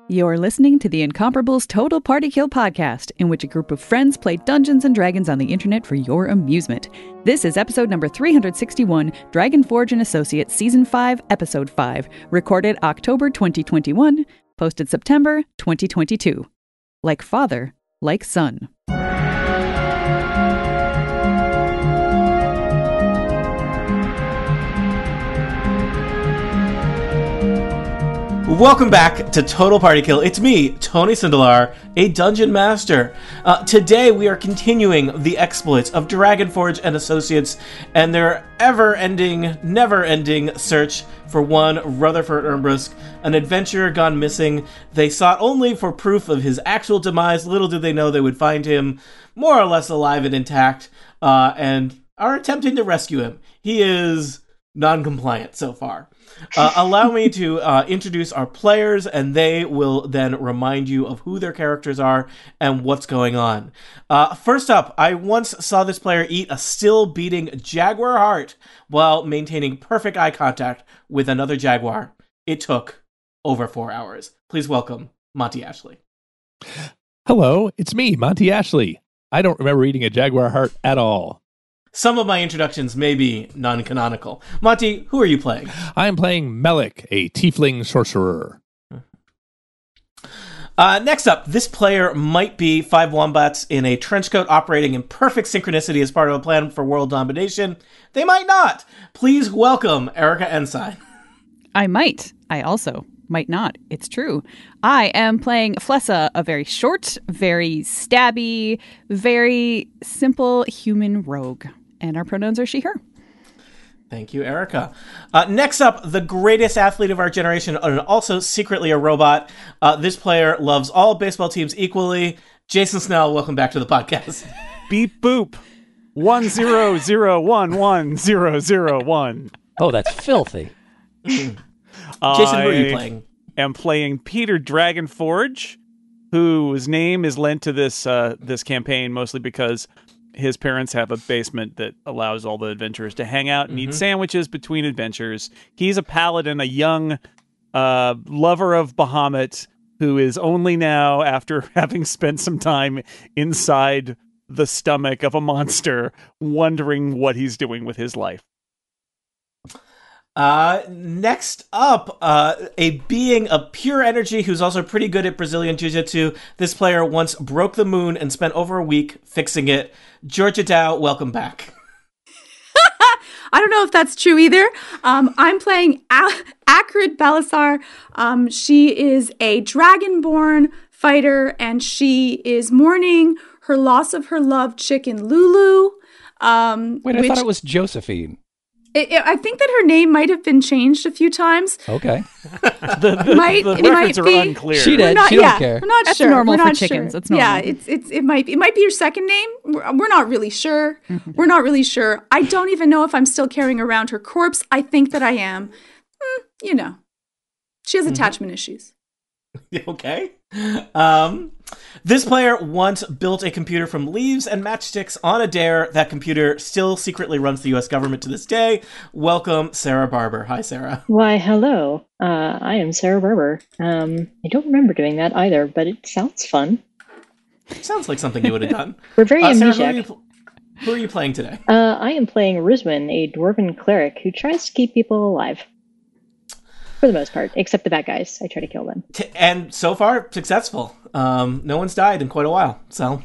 You're listening to the Incomparables Total Party Kill podcast, in which a group of friends play Dungeons & Dragons on the internet for your amusement. This is episode number 361, Dragonforge & Associates Season 5, Episode 5, recorded October 2021, posted September 2022. Like father, like son. Welcome back to Total Party Kill. It's me, Tony Sindelar, a Dungeon Master. Today we are continuing the exploits of Dragonforge and Associates and their ever-ending, never-ending search for one Rutherford Ermbrusk, an adventurer gone missing. They sought only for proof of his actual demise. Little did they know they would find him more or less alive and intact, and are attempting to rescue him. He is non-compliant so far. Allow me to introduce our players, and they will then remind you of who their characters are and what's going on. First up, I once saw this player eat a still-beating jaguar heart while maintaining perfect eye contact with another jaguar. It took over 4 hours. Please welcome Monty Ashley. Hello, it's me, Monty Ashley. I don't remember eating a jaguar heart at all. Some of my introductions may be non-canonical. Monty, who are you playing? I am playing Melik, a tiefling sorcerer. Next up, this player might be 5 wombats in a trenchcoat operating in perfect synchronicity as part of a plan for world domination. They might not. Please welcome Erica Ensign. I might. I also might not. It's true. I am playing Flessa, a very short, very stabby, very simple human rogue. And our pronouns are she, her. Thank you, Erica. Next up, the greatest athlete of our generation, and also secretly a robot. This player loves all baseball teams equally. Jason Snell, welcome back to the podcast. Beep boop. 100110001. Oh, that's filthy. Jason, who are you playing? I am playing Peter Dragonforge, whose name is lent to this campaign mostly because his parents have a basement that allows all the adventurers to hang out and eat sandwiches between adventures. He's a paladin, a young lover of Bahamut, who is only now, after having spent some time inside the stomach of a monster, wondering what he's doing with his life. Next up, a being of pure energy who's also pretty good at Brazilian Jiu-Jitsu. This player once broke the moon and spent over a week fixing it. Georgia Dow, welcome back. I don't know if that's true either. I'm playing Akrid Balasar. She is a dragonborn fighter, and she is mourning her loss of her loved chicken, Lulu. Wait, I thought it was Josephine. I think that her name might have been changed a few times. Okay. The records are unclear. She did. She don't care. We're not That's sure. normal We're for not chickens. Sure. It's normal. Yeah, it might be your second name. We're not really sure. We're not really sure. I don't even know if I'm still carrying around her corpse. I think that I am. She has attachment issues. Okay. This player once built a computer from leaves and matchsticks on a dare. That computer still secretly runs the U.S. government to this day. Welcome, Sarah Barber. Hi, Sarah. Why, hello. I am Sarah Barber. I don't remember doing that either, but it sounds fun. Sounds like something you would have done. We're very Sarah, amnesiac. who are you playing today? I am playing Rizwin, a dwarven cleric who tries to keep people alive. For the most part, except the bad guys. I try to kill them. And so far, successful. No one's died in quite a while, so...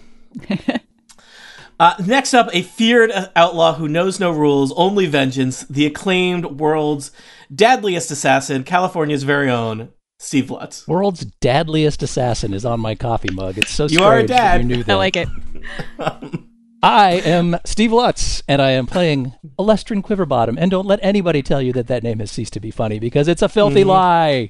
Next up, a feared outlaw who knows no rules, only vengeance, the acclaimed world's deadliest assassin, California's very own, Steve Lutz. World's dadliest assassin is on my coffee mug. It's so strange. You are a dad. That you knew that. I like it. I am Steve Lutz, and I am playing Alestrin Quiverbottom. And don't let anybody tell you that name has ceased to be funny, because it's a filthy lie.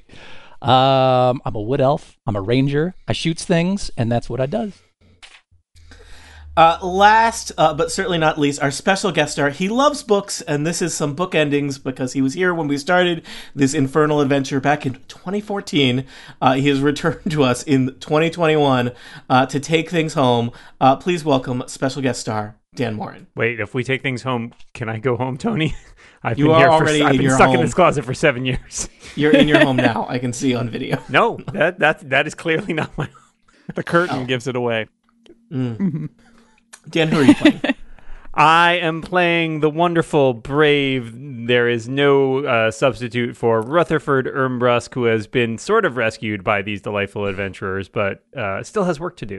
I'm a wood elf. I'm a ranger. I shoots things, and that's what I does. Last, but certainly not least, our special guest star. He loves books, and this is some book endings because he was here when we started this infernal adventure back in 2014. He has returned to us in 2021 to take things home. Please welcome special guest star Dan Morin. Wait, if we take things home, can I go home, Tony? I've You been are here already I've in been your stuck in home. this closet for 7 years. You're in your home now. I can see on video. No, that is clearly not my home. The curtain gives it away. Dan, who are you playing? I am playing the wonderful, brave, there is no substitute for Rutherford Ermbrusk, who has been sort of rescued by these delightful adventurers, but still has work to do.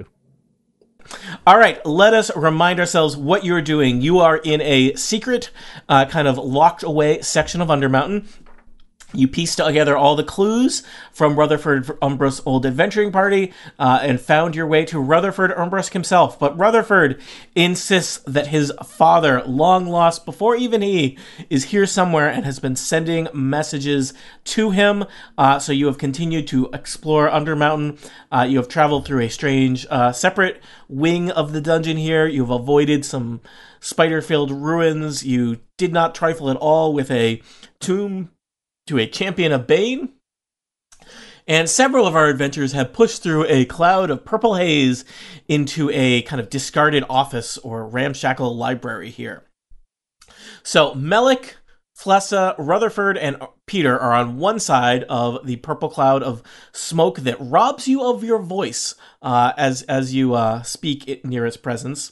All right, let us remind ourselves what you're doing. You are in a secret, kind of locked away section of Undermountain. You pieced together all the clues from Rutherford Ermbrusk's old adventuring party and found your way to Rutherford Ermbrusk himself. But Rutherford insists that his father, long lost before even he, is here somewhere and has been sending messages to him. So you have continued to explore Undermountain. You have traveled through a strange separate wing of the dungeon here. You've avoided some spider-filled ruins. You did not trifle at all with a tomb to a champion of Bane. And several of our adventurers have pushed through a cloud of purple haze into a kind of discarded office or ramshackle library here. So Melik, Flessa, Rutherford, and Peter are on one side of the purple cloud of smoke that robs you of your voice as you speak near its presence.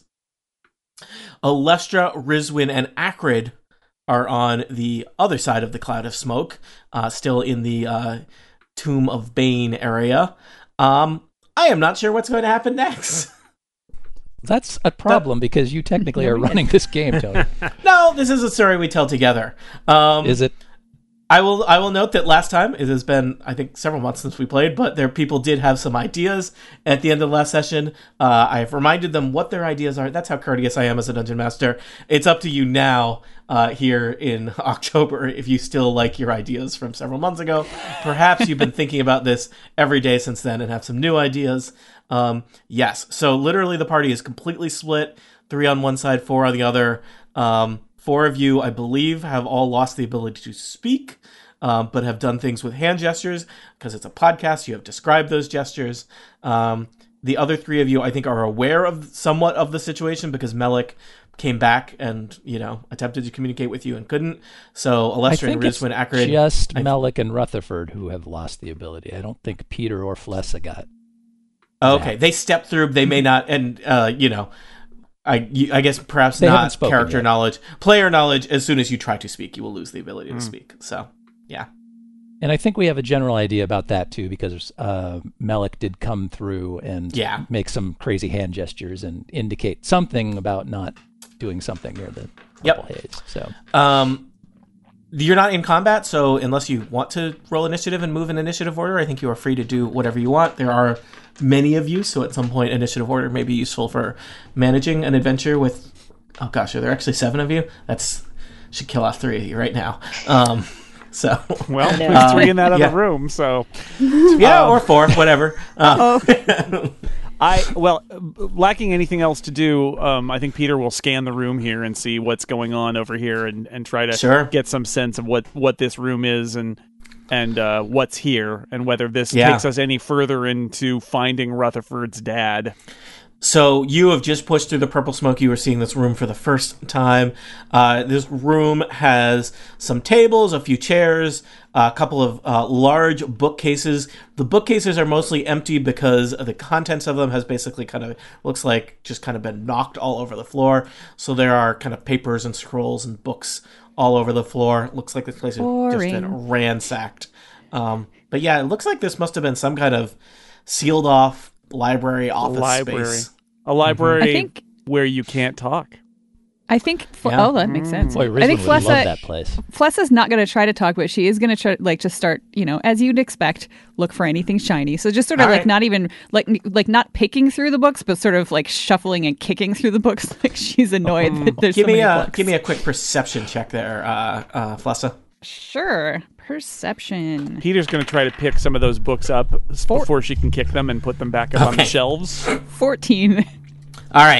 Alestra, Rizwin, and Acrid are on the other side of the cloud of smoke, still in the Tomb of Bane area. I am not sure what's going to happen next. That's a problem because you technically are running this game, Tony. No, this is a story we tell together. Is it? I will note that last time, it has been, I think, several months since we played, but people did have some ideas at the end of the last session. I've reminded them what their ideas are. That's how courteous I am as a dungeon master. It's up to you now, here in October, if you still like your ideas from several months ago. Perhaps you've been thinking about this every day since then and have some new ideas. Yes, so literally the party is completely split, 3 on one side, 4 on the other. 4 of you, I believe, have all lost the ability to speak, but have done things with hand gestures. Because it's a podcast, you have described those gestures. The other 3 of you, I think, are aware of somewhat of the situation because Melik came back and, attempted to communicate with you and couldn't. So Alestra and Rizwin, Acrid... just Melik and Rutherford who have lost the ability. I don't think Peter or Flessa got... Okay, they stepped through, they may not, and, I guess perhaps they not character yet. knowledge. Player knowledge, as soon as you try to speak, you will lose the ability to speak. So, yeah. And I think we have a general idea about that, too, because Melik did come through and make some crazy hand gestures and indicate something about not doing something near the purple haze. So, you're not in combat, so unless you want to roll initiative and move in initiative order, I think you are free to do whatever you want. There are many of you, so at some point initiative order may be useful for managing an adventure with... Oh gosh, are there actually 7 of you? Should kill off 3 of you right now. So well, there's 3 in that other room, so or 4, whatever. Lacking anything else to do, I think Peter will scan the room here and see what's going on over here and try to get some sense of what this room is and what's here and whether this takes us any further into finding Rutherford's dad. So you have just pushed through the purple smoke. You are seeing this room for the first time. This room has some tables, a few chairs, a couple of large bookcases. The bookcases are mostly empty because the contents of them has basically looks like just kind of been knocked all over the floor. So there are kind of papers and scrolls and books all over the floor. It looks like this place has just been ransacked. But yeah, it looks like this must have been some kind of sealed off library office space. A library where you can't talk. I think... Oh, that makes sense. Boy, I think would love that place. Flessa's not going to try to talk, but she is going to try, just start, as you'd expect, look for anything shiny. So just sort of not even, not picking through the books, but sort of shuffling and kicking through the books like she's annoyed that there's so many books. Give me a quick perception check there, Flessa. Sure. Perception. Peter's going to try to pick some of those books up before she can kick them and put them back up on the shelves. 14. All right.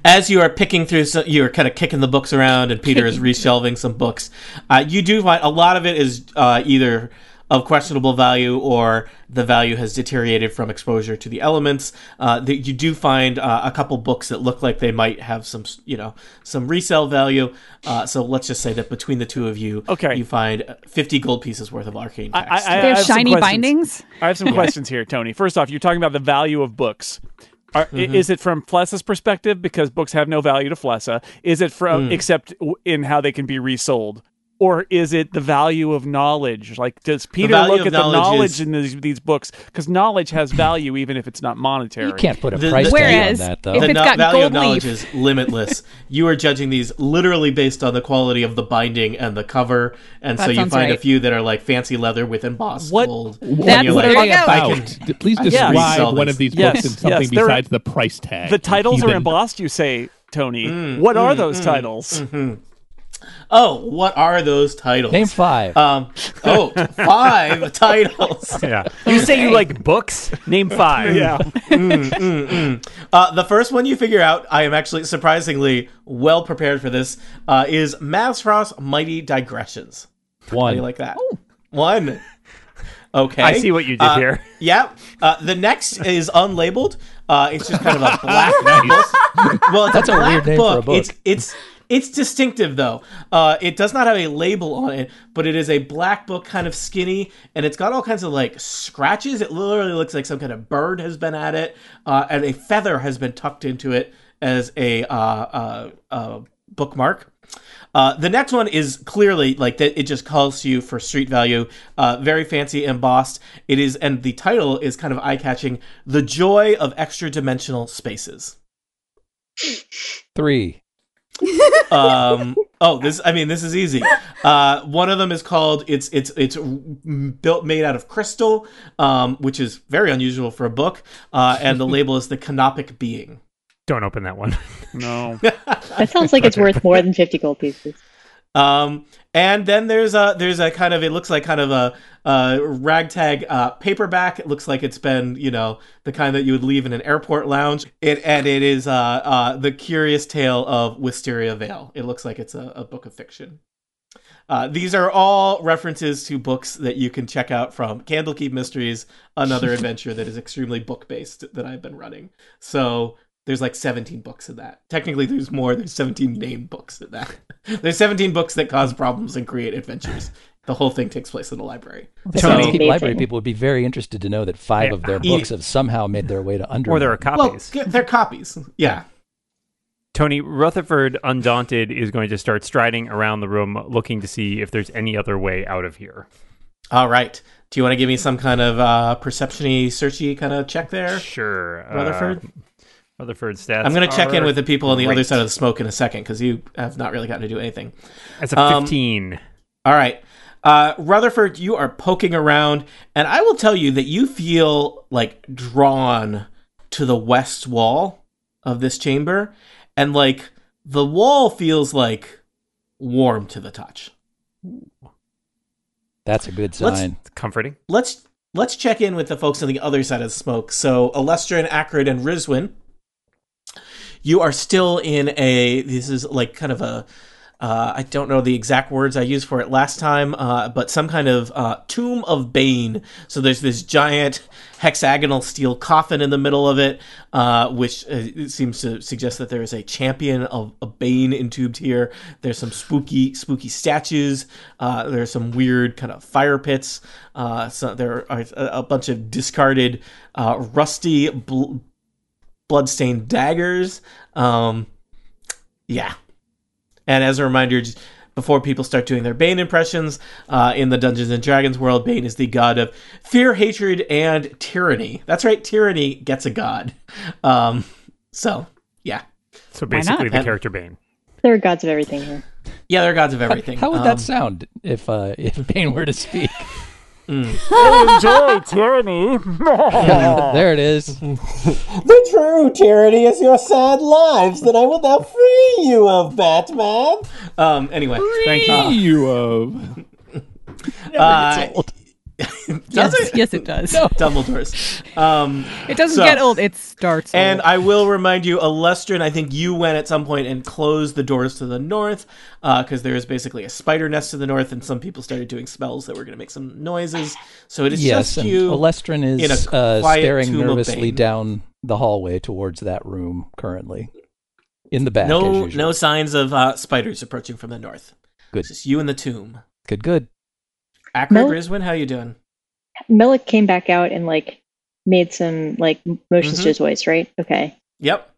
as you are picking through, you're kind of kicking the books around, and Peter is reshelving some books. You do find a lot of it is either of questionable value, or the value has deteriorated from exposure to the elements. You do find a couple books that look like they might have some resale value. So let's just say that between the two of you, you find 50 gold pieces worth of arcane text. They have shiny bindings? I have some questions here, Tony. First off, you're talking about the value of books. Is it from Flessa's perspective, because books have no value to Flessa? Is it from except in how they can be resold? Or is it the value of knowledge? Like, does Peter look at the knowledge in these books? Because knowledge has value even if it's not monetary. You can't put a price tag on that, though. If it's got value gold of knowledge leaf. is limitless. You are judging these literally based on the quality of the binding and the cover, and so you find a few that are like fancy leather with embossed gold. That's what are they about? Please describe one of these books in something besides the price tag. The titles are embossed, you say, Tony. What are those titles? Oh, what are those titles? Name 5. 5 titles. Yeah. You say you like books? Name 5. Yeah. The first one you figure out, I am actually surprisingly well prepared for this, is Mazfrost's Mighty Digressions. 1. How do you like that? 1. Okay. I see what you did here. Yeah. The next is unlabeled. It's just kind of a black book. Well, That's a weird name for a book. It's distinctive, though. It does not have a label on it, but it is a black book, kind of skinny, and it's got all kinds of, like, scratches. It literally looks like some kind of bird has been at it, and a feather has been tucked into it as a bookmark. The next one is clearly, like, that. It just calls to you for street value. Very fancy, embossed. It is, and the title is kind of eye-catching, The Joy of Extra-Dimensional Spaces. 3. This is easy. One of them is called it's made out of crystal, which is very unusual for a book, and the label is The Canopic Being. Don't open that one. No. That sounds like it's worth more than 50 gold pieces. And then there's a kind of, it looks like kind of a ragtag paperback. It looks like it's been, the kind that you would leave in an airport lounge. It is The Curious Tale of Wisteria Vale. It looks like it's a book of fiction. These are all references to books that you can check out from Candlekeep Mysteries, another adventure that is extremely book-based that I've been running. So there's like 17 books in that. Technically, there's more. There's 17 named books in that. There's 17 books that cause problems and create adventures. The whole thing takes place in the library. Library people would be very interested to know that 5 of their books have somehow made their way to Undermine. Or there are copies. Well, they're copies. Yeah. Tony, Rutherford, undaunted, is going to start striding around the room looking to see if there's any other way out of here. All right. Do you want to give me some kind of perception-y, searchy kind of check there? Sure. Rutherford? Rutherford stats. I'm going to check in with the people on the other side of the smoke in a second, because you have not really gotten to do anything. That's a 15. All right. Rutherford, you are poking around, and I will tell you that you feel like drawn to the west wall of this chamber, and like the wall feels like warm to the touch. That's a good sign. Comforting. Let's check in with the folks on the other side of the smoke. So Alestrin, Acrid, and Rizwin, you are still in this is like kind of a, I don't know the exact words I used for it last time, but some kind of tomb of Bane. So there's this giant hexagonal steel coffin in the middle of it, which seems to suggest that there is a champion of Bane entombed here. There's some spooky statues. There's some weird kind of fire pits. So there are a bunch of discarded, rusty, bloodstained daggers. Yeah. And as a reminder, just before people start doing their Bane impressions, in the Dungeons & Dragons world, Bane is the god of fear, hatred, and tyranny. That's right, tyranny gets a god. So, yeah. So basically the character Bane. There are gods of everything here. Yeah, there are gods of everything. How would that sound if Bane were to speak? I enjoy tyranny. There it is. The true tyranny is your sad lives that I will now free you of, Batman. Anyway, thank you. You of. Does it? Yes, it does. Dumbledore's. It doesn't get old. It starts old. And I will remind you, Alestrin, I think you went at some point and closed the doors to the north because there is basically a spider nest to the north, and some people started doing spells that were going to make some noises. So it is just you. Alestrin is staring nervously down the hallway towards that room currently. In the back, no signs of spiders approaching from the north. Good. It's just you in the tomb. Good. Akrid, Rizwin, how you doing? Melik came back out and made some motions to his voice, right? Okay. Yep.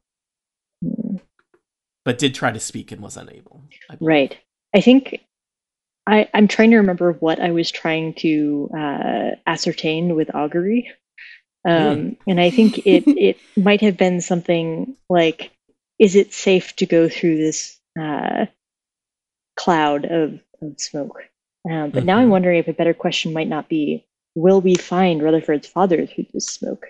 But did try to speak and was unable. Right. I think I'm trying to remember what I was trying to ascertain with augury. And I think it might have been something like, is it safe to go through this cloud of smoke? But now I'm wondering if a better question might not be, will we find Rutherford's father through this smoke?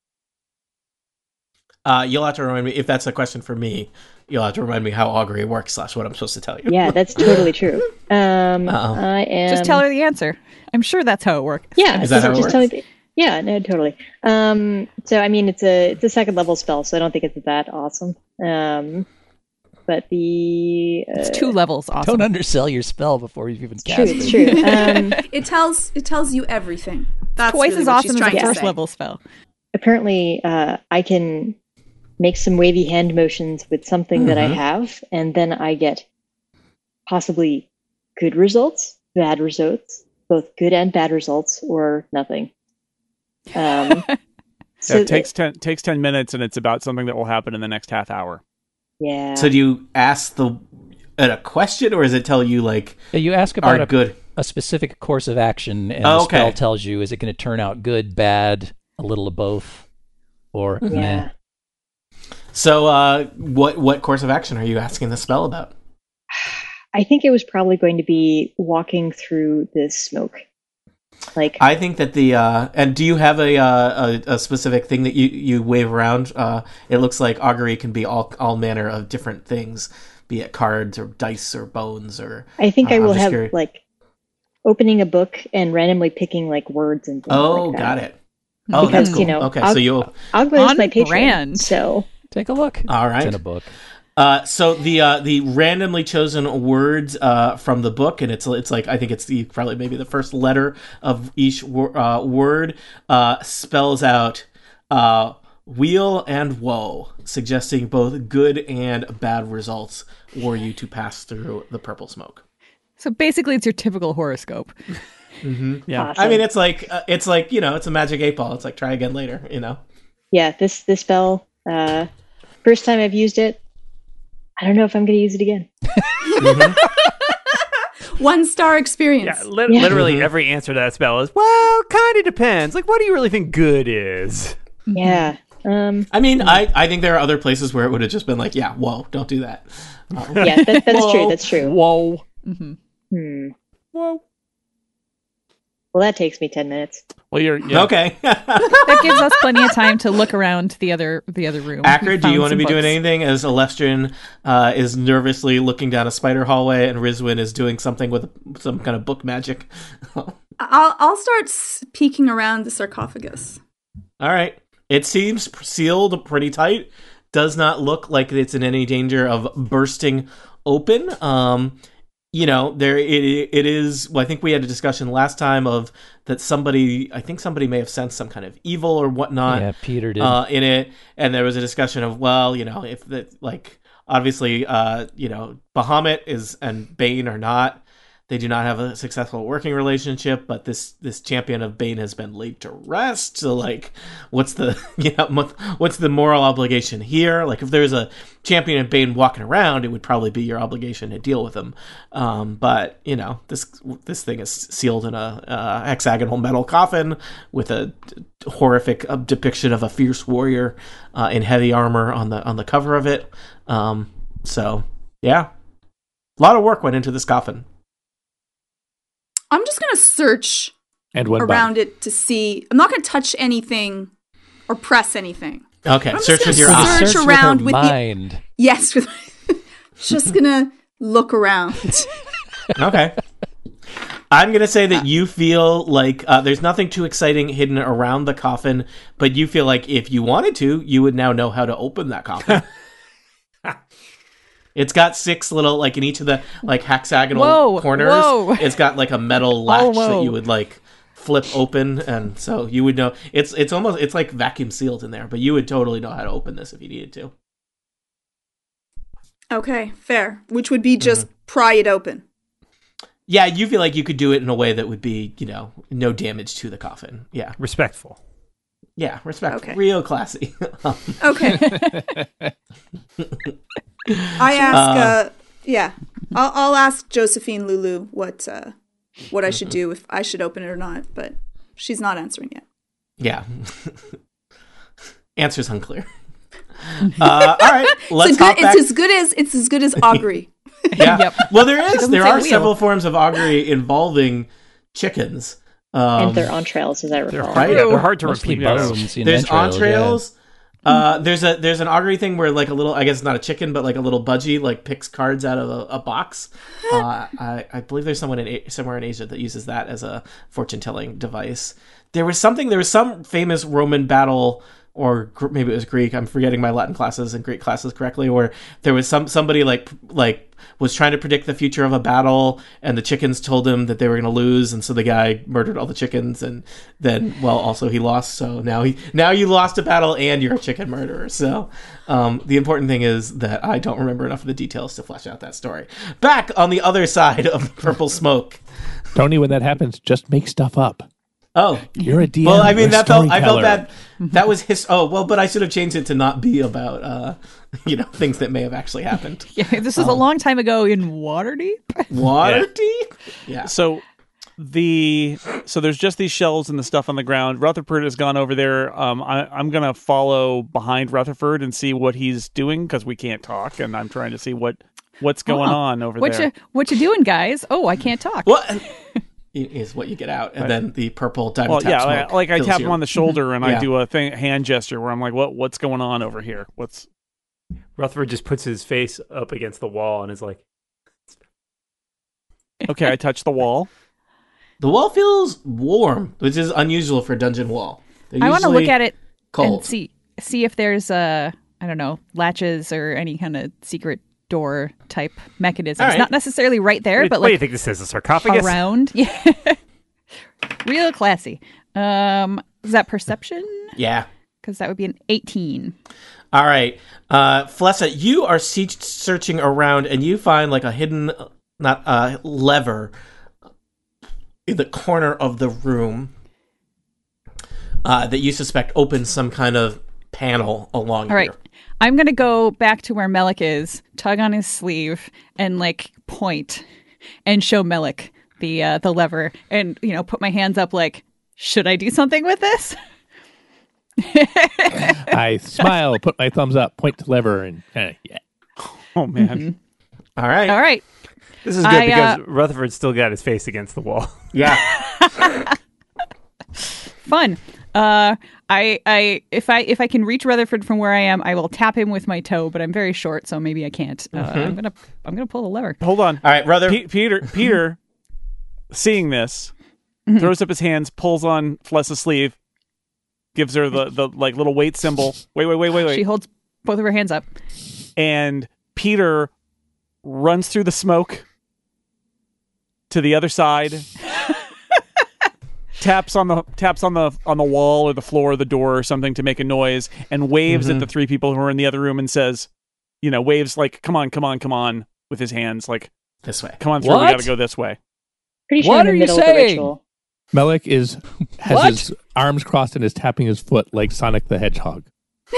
You'll have to remind me, if that's a question for me, you'll have to remind me how augury works / what I'm supposed to tell you. Yeah, that's totally true. I am... Just tell her the answer. I'm sure that's how it works. Yeah, is that how it works? Tell me yeah, no, totally. So I mean, it's a second level spell, so I don't think it's that awesome. But it's 2 levels awesome. Don't undersell your spell before you've even cast it. It's true. It tells you everything. That's twice really as what she's awesome as trying a to first say. level spell. Apparently, I can make some wavy hand motions with something that I have, and then I get possibly good results, bad results, both good and bad results, or nothing. So it takes 10 minutes, and it's about something that will happen in the next half hour. Yeah. So do you ask a question, or does it tell you you ask about good? A specific course of action, and the spell tells you, is it going to turn out good, bad, a little of both, or meh? So what course of action are you asking the spell about? I think it was probably going to be walking through this smoke. I think that and do you have a specific thing that you wave around? It looks like augury can be all manner of different things, be it cards or dice or bones or. I think I will have opening a book and randomly picking words and things like that. Got it. Oh, because, that's cool. Okay, so you'll Ogma is my patron, so take a look. All right, it's in a book. So the randomly chosen words from the book, and it's I think it's probably maybe the first letter of each word spells out wheel and woe, suggesting both good and bad results were you to pass through the purple smoke. So basically, it's your typical horoscope. Yeah, awesome. I mean it's like it's a magic 8-ball. It's like try again later. Yeah, this spell. First time I've used it. I don't know if I'm going to use it again. 1-star experience. Yeah, literally every answer to that spell is, well, kind of depends. What do you really think good is? Yeah. I mean, I think there are other places where it would have just been whoa, don't do that. Yeah, that's true. That's true. Whoa. Whoa. Well, that takes me 10 minutes. Well, you're okay. That gives us plenty of time to look around the other room. Akrid, do you want to be doing anything as Alestrin is nervously looking down a spider hallway and Rizwin is doing something with some kind of book magic? I'll start peeking around the sarcophagus. All right. It seems sealed pretty tight. Does not look like it's in any danger of bursting open. There it is. Well, I think we had a discussion last time of that somebody may have sensed some kind of evil or whatnot. Yeah, Peter did in it, and there was a discussion of if obviously Bahamut is and Bane are not. They do not have a successful working relationship, but this champion of Bane has been laid to rest. So, what's the what's the moral obligation here? If there's a champion of Bane walking around, it would probably be your obligation to deal with him. But this thing is sealed in a hexagonal metal coffin with a horrific depiction of a fierce warrior in heavy armor on the cover of it. So yeah, a lot of work went into this coffin. I'm just going to search around it to see. I'm not going to touch anything or press anything. Okay, search with your eyes. Search around with mind. Yes, just going to look around. Okay. I'm going to say that you feel like there's nothing too exciting hidden around the coffin, but you feel like if you wanted to, you would now know how to open that coffin. It's got 6 little, like in each of the like hexagonal corners, it's got like a metal latch that you would like flip open, and so you would know. It's like vacuum sealed in there, but you would totally know how to open this if you needed to. Okay, fair. Which would be just pry it open. Yeah, you feel like you could do it in a way that would be, no damage to the coffin. Yeah. Respectful. Yeah, respectful. Okay. Real classy. Okay. I ask, I'll ask Josephine Lulu what I should do, if I should open it or not, but she's not answering yet. Yeah. Answer's unclear. All right, let's hop back. It's as good as augury. Yeah. Yep. Well, there are several forms of augury involving chickens. And their entrails, as I recall. They're hard to repeat. There's entrails. Yeah. There's an augury thing where like a little, I guess it's not a chicken, but like a little budgie like picks cards out of a box. I believe there's someone somewhere in Asia that uses that as a fortune telling device. There was some famous Roman battle, or maybe it was Greek. I'm forgetting my Latin classes and Greek classes correctly. Where there was somebody like was trying to predict the future of a battle, and the chickens told him that they were going to lose, and so the guy murdered all the chickens, and then also he lost. So now you lost a battle and you're a chicken murderer. So the important thing is that I don't remember enough of the details to flesh out that story. Back on the other side of the purple smoke, Tony, when that happens, just make stuff up. Oh, you're a DM. Well, I mean, I felt bad. That was his. Oh, well, but I should have changed it to not be about, things that may have actually happened. Yeah, this was a long time ago in Waterdeep. Waterdeep? Yeah. So there's just these shells and the stuff on the ground. Rutherford has gone over there. I'm going to follow behind Rutherford and see what he's doing, because we can't talk, and I'm trying to see what's going on over there. What you doing, guys? Oh, I can't talk. What? Is what you get out, and then the purple diamond tap smoke. Like I tap him on the shoulder and I do a hand gesture where I'm like, what's going on over here? Rutherford just puts his face up against the wall and is like, okay, I touch the wall. The wall feels warm, which is unusual for a dungeon wall. I want to look at it cold. and see if there's latches or any kind of secret door type mechanisms. Right. Not necessarily right there, but what do you think this is, a sarcophagus? Around. Yeah. Real classy. Is that perception? Yeah. Because that would be an 18. All right. Flessa, you are searching around and you find like a hidden lever in the corner of the room that you suspect opens some kind of panel along here. All right. I'm going to go back to where Melik is, tug on his sleeve, and like point and show Melik the lever, and put my hands up like, should I do something with this? I smile, put my thumbs up, point to lever, and yeah. Oh man! Mm-hmm. All right. This is good because Rutherford's still got his face against the wall. Yeah. Fun. If I can reach Rutherford from where I am, I will tap him with my toe, but I'm very short, so maybe I can't. I'm gonna pull the lever. Hold on. All right, Rutherford. Peter, seeing this, throws up his hands, pulls on Flessa's sleeve, gives her the like little wait symbol. Wait. She holds both of her hands up, and Peter runs through the smoke to the other side. Taps on the wall or the floor or the door or something to make a noise, and waves at the 3 people who are in the other room and says, waves like, come on with his hands, like, this way. Come on through. We got to go this way. Pretty sure in the middle of the ritual. Melik has his arms crossed and is tapping his foot like Sonic the Hedgehog.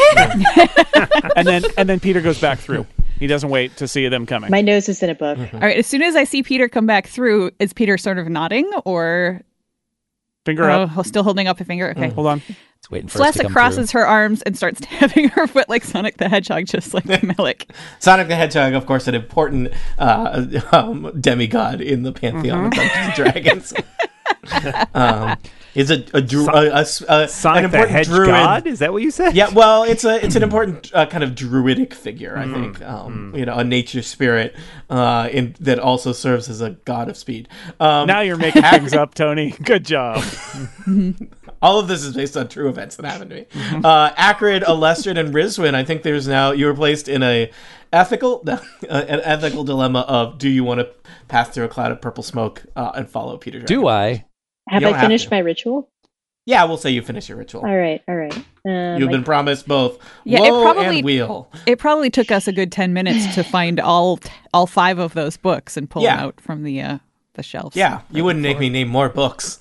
and then Peter goes back through. He doesn't wait to see them coming. My nose is in a book. All right. As soon as I see Peter come back through, is Peter sort of nodding or? Finger up. Still holding up a finger. Okay. Hold on. It's waiting for us to come crosses her arms and starts tapping her foot like Sonic the Hedgehog, just like Melik. Sonic the Hedgehog, of course, an important demigod in the pantheon of Dungeons and Dragons. Is an Sonic important the Hedge druid. God? Is that what you said? Yeah, well, it's an important kind of druidic figure, I think. A nature spirit that also serves as a god of speed. Now you're making things up, Tony. Good job. All of this is based on true events that happened to me. Acrid, Alestrid, and Rizwin. I think you were placed in an ethical dilemma of: do you want to pass through a cloud of purple smoke and follow Peter Dragon? Do I? Have I finished my ritual? Yeah, we'll say you finish your ritual. All right. You've been promised both and wheel. It probably took us a good 10 minutes to find all 5 of those books and pull them out from the shelves. Yeah, you wouldn't make me name more books.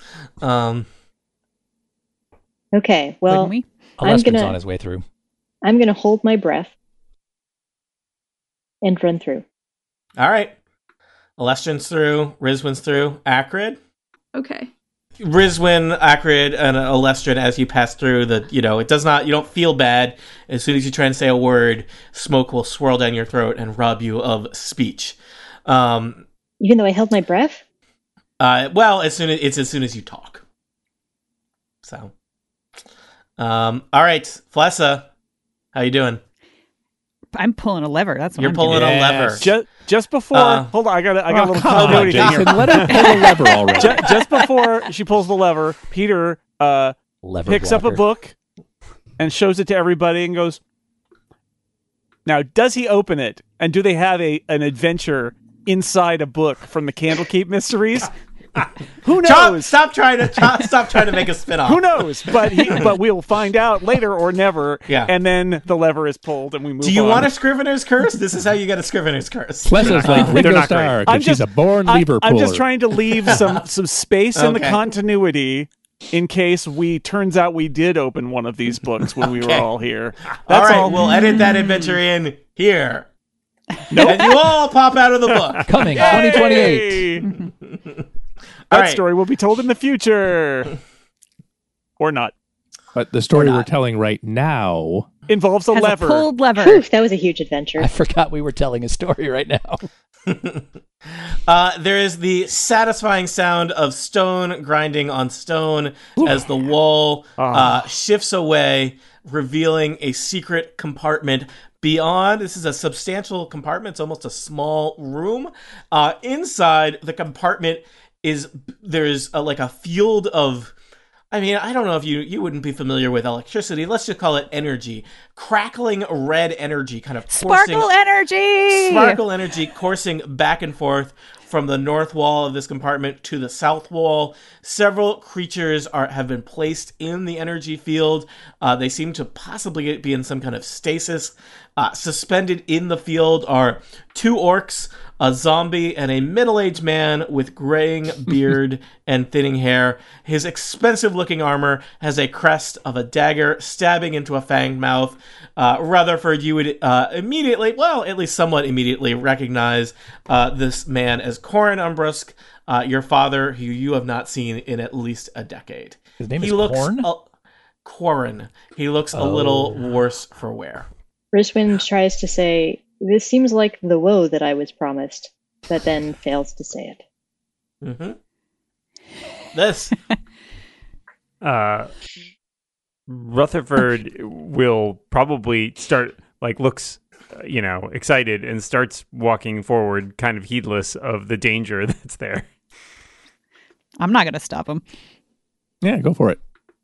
Okay, well, Alestrid's on his way through. I'm going to hold my breath and run through. All right. Alestrin's through. Rizwin's through. Acrid? Okay. Rizwin, Acrid, and Alestrin, as you pass through, you don't feel bad. As soon as you try and say a word, smoke will swirl down your throat and rob you of speech. Even though I held my breath? Well, as soon as you talk. So. All right, Flessa, how you doing? I'm pulling a lever. That's what you're pulling a lever. Just before, hold on, I got a little continuity here. Let her pull the lever already. Just before she pulls the lever, Peter picks up a book and shows it to everybody and goes, "Now, does he open it? And do they have an adventure inside a book from the Candlekeep Mysteries?" Who knows? Stop trying to make a spin-off. Who knows? But we'll find out later or never. Yeah. And then the lever is pulled and we move on. Do you want a Scrivener's Curse? This is how you get a Scrivener's Curse. Flessa's like Ringo Starr because she's a born lever puller. I'm just trying to leave some space in the continuity in case turns out we did open one of these books when we were all here. That's all. We'll edit that adventure in here. Nope. And you all pop out of the book. Coming 2028. That story will be told in the future. Or not. But the story we're telling right now involves a lever. A pulled lever. Oof, that was a huge adventure. I forgot we were telling a story right now. There is the satisfying sound of stone grinding on stone as the wall shifts away, revealing a secret compartment beyond. This is a substantial compartment. It's almost a small room. Inside the compartment there's a field of, I don't know if you wouldn't be familiar with electricity. Let's just call it energy. Crackling red energy, kind of Sparkle energy coursing back and forth from the north wall of this compartment to the south wall. Several creatures have been placed in the energy field. They seem to possibly be in some kind of stasis. Suspended in the field are 2 orcs, a zombie, and a middle-aged man with graying beard and thinning hair. His expensive-looking armor has a crest of a dagger stabbing into a fanged mouth. Rutherford, you would immediately, well, at least somewhat immediately, recognize this man as Corin Umbrusk, your father, who you have not seen in at least a decade. His name is Corn? Corin. He looks a little worse for wear. Rizwin tries to say, "This seems like the woe that I was promised," but then fails to say it. Mm-hmm. This. Rutherford will probably start, looks, excited and starts walking forward, kind of heedless of the danger that's there. I'm not going to stop him. Yeah, go for it.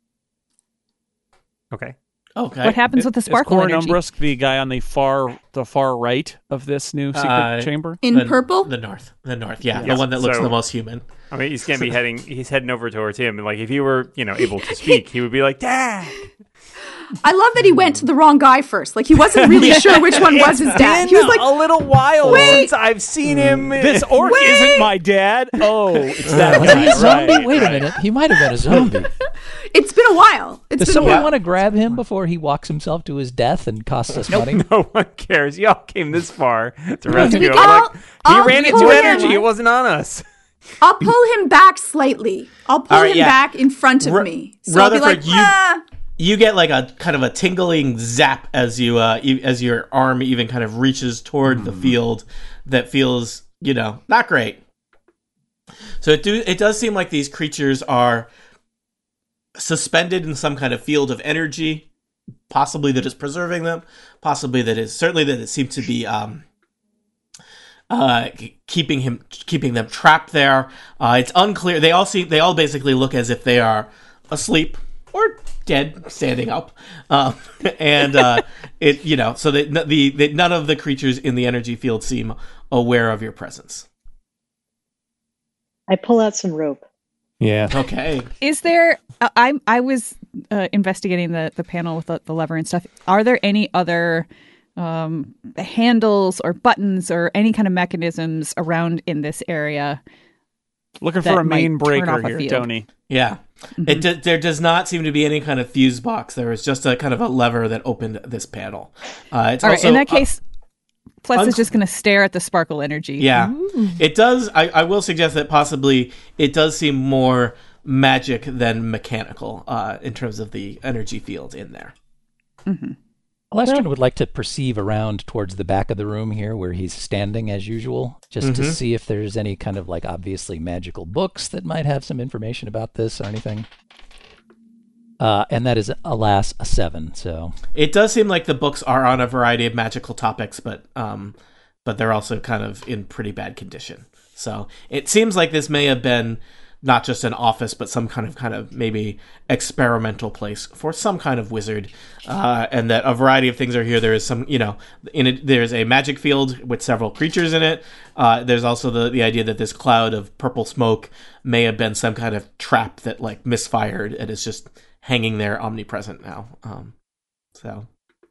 Okay. What happens with the sparkle energy? Is Corin Umbrusk the guy on the far right of this new secret chamber? In purple? The north, yeah. The one that looks the most human. He's going to be heading over towards him. And, if he were, able to speak, he would be like, "Dad!" I love that he went to the wrong guy first. He wasn't really sure which one was his dad. He was like, a little while since I've seen him. This orc isn't my dad. Oh, it's that Was guy. he a zombie? Wait a minute. He might have been a zombie. It's been a while. Does someone want to grab him before he walks himself to his death and costs us money? No one cares. Y'all came this far to rescue him. He ran into energy. It wasn't on us. I'll pull him back slightly. I'll pull him back in front of me. So I'll be like, you get a kind of a tingling zap as as your arm even kind of reaches toward the field that feels, not great. So it does seem like these creatures are suspended in some kind of field of energy, possibly that is preserving them, possibly that is certainly that it seems to be keeping them trapped there. It's unclear. They all basically look as if they are asleep or dead, standing up, so that none of the creatures in the energy field seem aware of your presence. I pull out some rope. Yeah. Okay. Is there? I was investigating the panel with the lever and stuff. Are there any other handles or buttons or any kind of mechanisms around in this area? Looking for a main breaker here, Tony. Yeah. Mm-hmm. There does not seem to be any kind of fuse box. There is just a kind of a lever that opened this panel. It's all right. Also, in that case, Pletz is just going to stare at the sparkle energy. Yeah. Ooh. It does. I will suggest that possibly it does seem more magic than mechanical in terms of the energy field in there. Mm-hmm. Lestrin would like to perceive around towards the back of the room here where he's standing as usual, just to see if there's any kind of obviously magical books that might have some information about this or anything. And that is, alas, a 7. So it does seem like the books are on a variety of magical topics, but they're also kind of in pretty bad condition. So it seems like this may have been not just an office, but some kind of maybe experimental place for some kind of wizard, and that a variety of things are here. There is some, there's a magic field with several creatures in it. There's also the idea that this cloud of purple smoke may have been some kind of trap that misfired and is just hanging there omnipresent now. So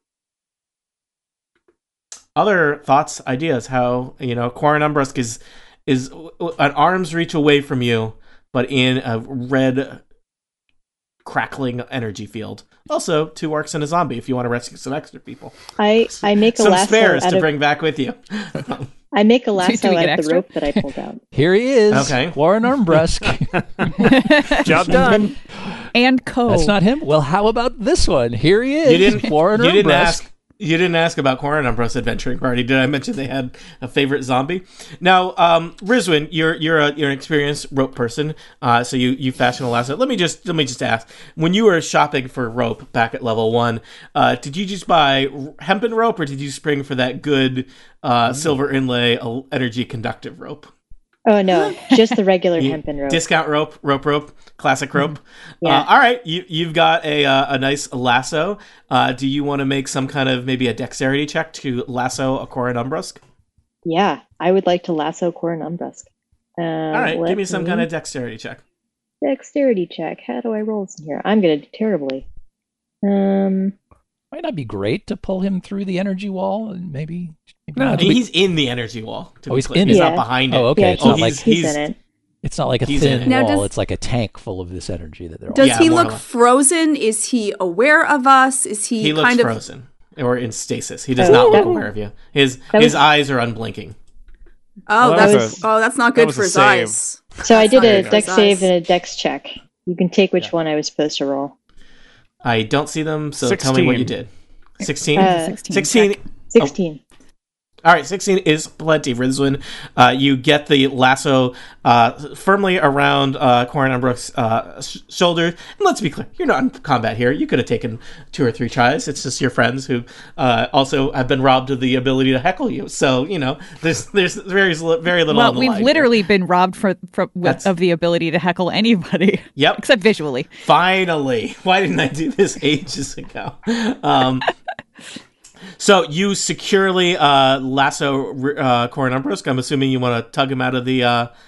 other thoughts, ideas, how, Quarren Umbrusk is an arm's reach away from you, but in a red, crackling energy field. Also, 2 orcs and a zombie if you want to rescue some extra people. I make a some lasso spares to bring back with you. I make a lasso out of the rope that I pulled out. Here he is. Okay. Quarren Umbrusk. Job done. And That's not him. Well, how about this one? Here he is. Quarren Umbrusk. You didn't ask about Quarren Umbrusk's adventuring party. Did I mention they had a favorite zombie? Now, Rizwin, you're an experienced rope person, so you fashion a lasso. Let me just ask: when you were shopping for rope back at level 1, did you just buy hempen rope, or did you spring for that good silver inlay energy conductive rope? Oh no, just the regular hempen rope. Discount rope, classic rope. Yeah. All right, you've got a nice lasso. Do you want to make some kind of maybe a dexterity check to lasso a Quarren Umbrusk? Yeah, I would like to lasso Quarren Umbrusk. All right, give me some kind of dexterity check. Dexterity check. How do I roll this in here? I'm gonna do terribly. Might not be great to pull him through the energy wall, and maybe no, he's in the energy wall. He's in it. He's not behind it. Oh, okay. Yeah, It's not like he's in it. It's not like a thin wall. It's like a tank full of this energy that they're all. Does he look frozen? Is he aware of us? Is he looks kind of frozen or in stasis? He does not look aware of you. His eyes are unblinking. Oh, that's not good for his eyes. So I did a dex save and a dex check. You can take which one I was supposed to roll. I don't see them, so 16. Tell me what you did. 16? 16. 16. All right, 16 is plenty, Rizwin. You get the lasso firmly around Quarren Umbrusk's shoulders. And let's be clear, you're not in combat here. You could have taken 2 or 3 tries. It's just your friends who also have been robbed of the ability to heckle you. So, there's very little well, on the we've line literally here. been robbed of the ability to heckle anybody. Yep. Except visually. Finally. Why didn't I do this ages ago? So you securely lasso Quarren Umbrusk. I'm assuming you want to tug him out of the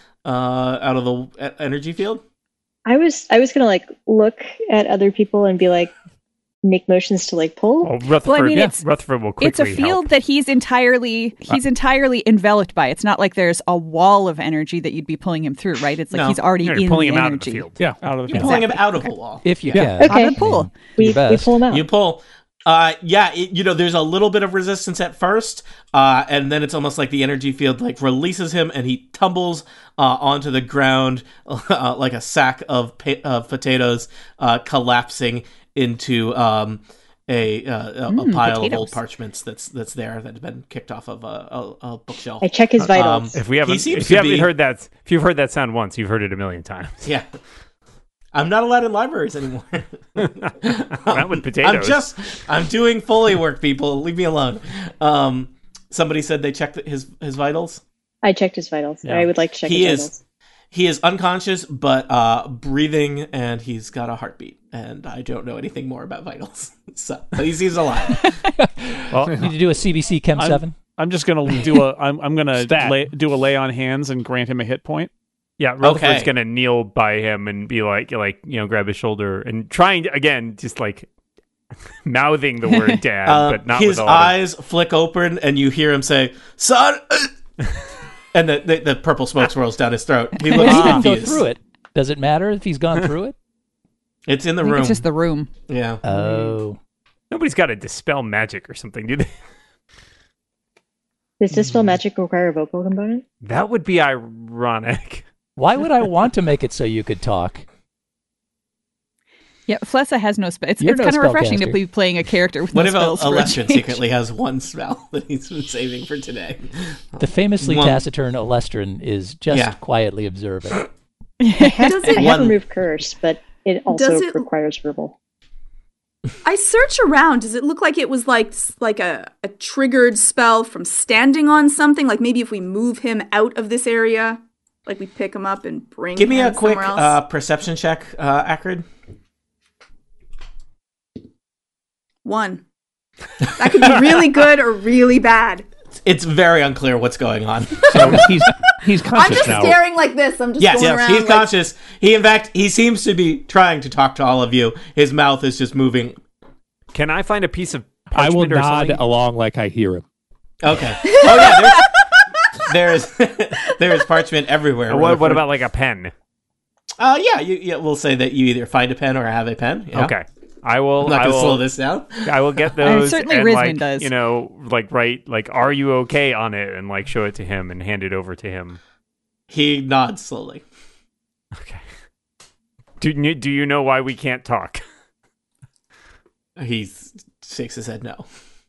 energy field. I was gonna look at other people and be make motions to pull. Oh, Rutherford, Rutherford will quickly It's a field help. that he's entirely enveloped by. It's not like there's a wall of energy that you'd be pulling him through, right? It's like he's already in pulling the him energy. out of the field. Yeah, out of the You're field. pulling him out of a wall. If you can. Okay. Out of the pool. We pull him out. You pull. There's a little bit of resistance at first, and then it's almost like the energy field releases him, and he tumbles onto the ground like a sack of potatoes, collapsing into a pile of old parchments that's there that have been kicked off of a bookshelf. I check his vitals. If you've heard that sound once, you've heard it a million times. Yeah. I'm not allowed in libraries anymore. Not with potatoes. I'm doing Foley work, people. Leave me alone. Somebody said they checked his vitals. I checked his vitals. Yeah. I would like to check his vitals. He is unconscious, but breathing, and he's got a heartbeat. And I don't know anything more about vitals. But he seems alive. Well, need to do a CBC Chem 7. I'm just gonna do do a lay on hands and grant him a hit point. Yeah, Rutherford's gonna kneel by him and be like, grab his shoulder and trying to, again, just like mouthing the word "dad," but not. His eyes flick open, and you hear him say, "Son," and the purple smoke swirls down his throat. He looks confused. Go through it. Does it matter if he's gone through it? It's in the room. It's just the room. Yeah. Oh. Nobody's got to dispel magic or something, do they? Does dispel magic require a vocal component? That would be ironic. Why would I want to make it so you could talk? Yeah, Flessa has no spell. It's kind of refreshing to be playing a character with no spells. What if Alestrin secretly has one spell that he's been saving for today? The famously taciturn Alestrin is just quietly observing. I have removed curse, but it also requires verbal. I search around. Does it look like it was like a triggered spell from standing on something? Like maybe if we move him out of this area, like we pick him up and bring him somewhere else? Give me a quick perception check, Acrid. 1. That could be really good or really bad. It's very unclear what's going on. So he's conscious I'm just now. staring like this. I'm just going around. He's conscious. He seems to be trying to talk to all of you. His mouth is just moving. Can I find a piece of parchment I will or nod something? along like I hear him. Okay. Oh yeah, there's parchment everywhere. What about like a pen? We'll say that you either find a pen or have a pen. Yeah. Okay. I will. I'm not going to slow this down. I will get those. Certainly, and Rizman does. Write "Are you okay?" on it, and show it to him and hand it over to him. He nods slowly. Okay. Do you know why we can't talk? He shakes his head no.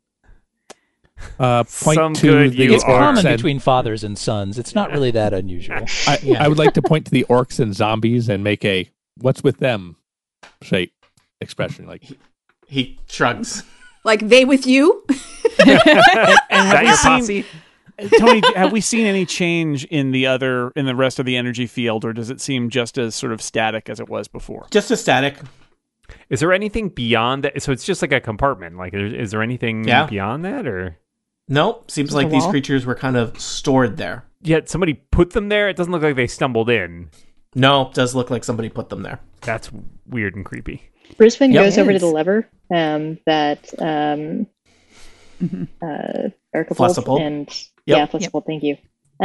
It's common between fathers and sons. It's not really that unusual. I would like to point to the orcs and zombies and make a "what's with them" shape expression. Like he shrugs. Like they with you? and have we seen, Tony, have we seen any change in the rest of the energy field, or does it seem just as sort of static as it was before? Just as static. Is there anything beyond that? So it's just like a compartment. Like, is there anything beyond that, or? Nope. Seems like these creatures were kind of stored there. Yet somebody put them there. It doesn't look like they stumbled in. No, it does look like somebody put them there. That's weird and creepy. Brisbane goes over to the lever that Flexible. And Flexible. Thank you.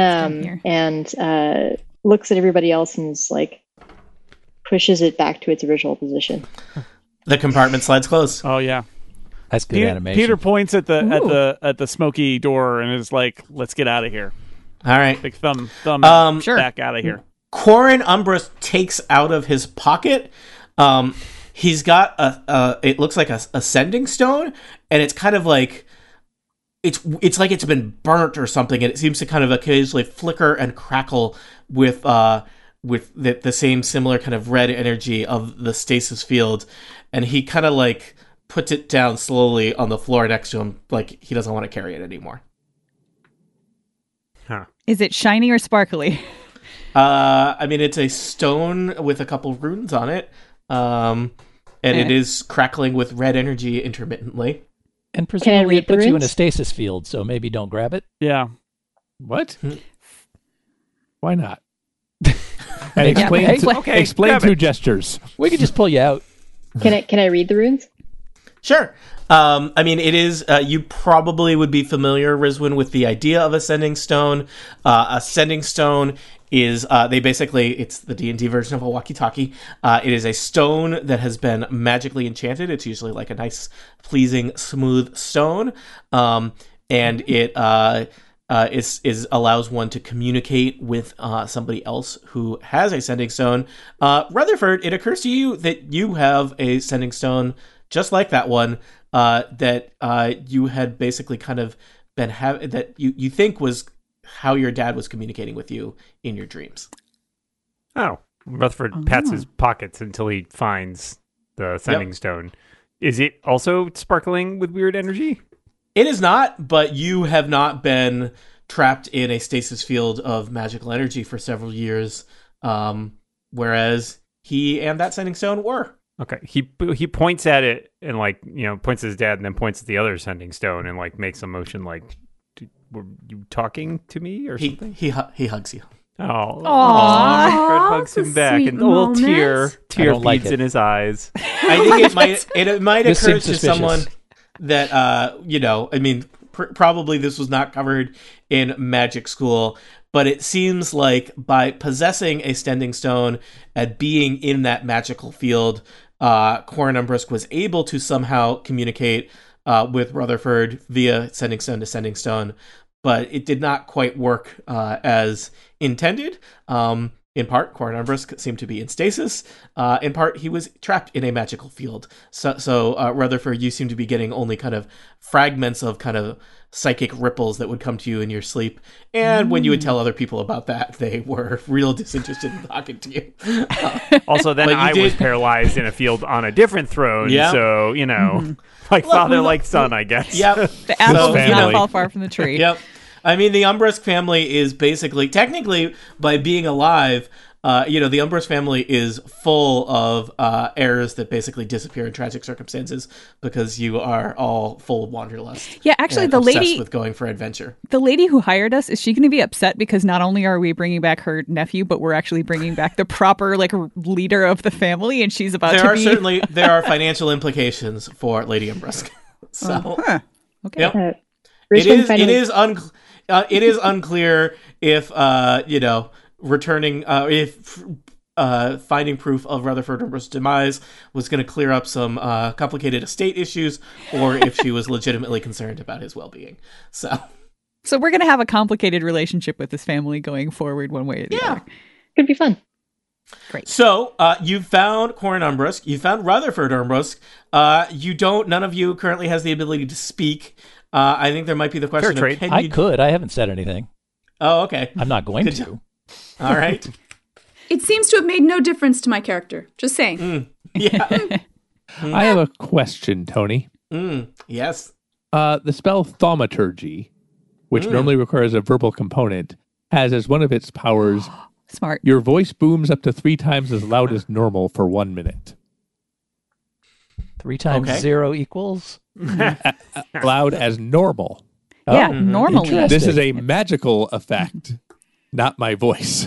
And looks at everybody else and is like pushes it back to its original position. The compartment slides closed. Oh yeah, that's good animation. Peter points at the smoky door and is like, "Let's get out of here." All right, big thumb sure. Back out of here. Quarren Umbra takes out of his pocket. He's got it looks like a sending stone, and it's kind of like it's like it's been burnt or something, and it seems to kind of occasionally flicker and crackle with the same similar kind of red energy of the stasis field, and he kind of like puts it down slowly on the floor next to him, like he doesn't want to carry it anymore. Huh. Is it shiny or sparkly? I mean, it's a stone with a couple runes on it. And it is crackling with red energy intermittently. And presumably it puts you in a stasis field, so maybe don't grab it. Yeah. What? Why not? And explain through gestures. We could just pull you out. Can I read the runes? Sure. I mean, it is, you probably would be familiar, Rizwin, with the idea of a sending stone. A sending stone is, it's the D&D version of a walkie-talkie. It is a stone that has been magically enchanted. It's usually like a nice, pleasing, smooth stone. And it allows one to communicate with somebody else who has a sending stone. Rutherford, it occurs to you that you have a sending stone just like that one, that you had basically kind of been that you think was how your dad was communicating with you in your dreams. Oh, Rutherford pats his pockets until he finds the sending stone. Is it also sparkling with weird energy? It is not, but you have not been trapped in a stasis field of magical energy for several years, whereas he and that sending stone were. Okay, he points at it and points at his dad, and then points at the other sending stone and makes a motion like, "Were you talking to me or something?" He hugs you. Oh, Fred hugs him back, and a little tear beads in his eyes. I think it might occur to someone that probably this was not covered in magic school, but it seems like by possessing a sending stone and being in that magical field, Quarren Umbrisk was able to somehow communicate with Rutherford via sending stone to sending stone, but it did not quite work as intended. In part, Quarren Umbrisk seemed to be in stasis. In part, he was trapped in a magical field. So Rutherford, you seem to be getting only kind of fragments of kind of psychic ripples that would come to you in your sleep. And when you would tell other people about that, they were real disinterested in talking to you. Also, then I was paralyzed in a field on a different throne. Yeah. So, like father, like son, I guess. Yep. The apple does not fall far from the tree. Yep. I mean, the Umbrisk family is basically, technically, by being alive, the Umbrisk family is full of heirs that basically disappear in tragic circumstances because you are all full of wanderlust. Yeah, actually, the obsessed lady with going for adventure. The lady who hired us, is she going to be upset because not only are we bringing back her nephew, but we're actually bringing back the proper leader of the family, and she's about to be. There are financial implications for Lady Umbrisk. So, okay. Yep. It is unclear if returning if finding proof of Rutherford Umbrisk's demise was going to clear up some complicated estate issues, or if she was legitimately concerned about his well-being. So we're going to have a complicated relationship with this family going forward, one way or the other. Could be fun. Great. So you found Quarren Umbrisk. You found Rutherford Umbrisk. None of you currently has the ability to speak. I think there might be the question of, I could. I haven't said anything. Oh, okay. I'm not going to. All right. It seems to have made no difference to my character. Just saying. Yeah. I have a question, Tony. Yes. The spell Thaumaturgy, which normally requires a verbal component, has as one of its powers... Smart. Your voice booms up to 3 times as loud as normal for 1 minute. 3 times 0 equals? Loud as normal. Yeah, normally. This is a magical effect, not my voice.